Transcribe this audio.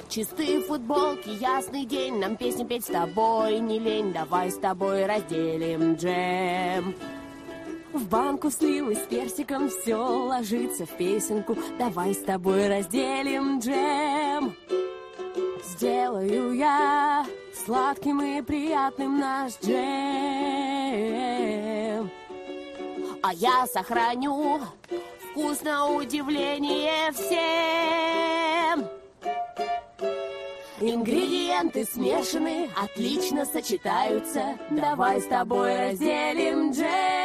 Чистые футболки, ясный день, нам песни петь с тобой не лень. Давай с тобой разделим джем. В банку сливы с персиком все ложится в песенку. Давай с тобой разделим джем. Сделаю я сладким и приятным наш джем. А я сохраню вкус на удивление всем. Ингредиенты смешаны, отлично сочетаются. Давай с тобой разделим джем.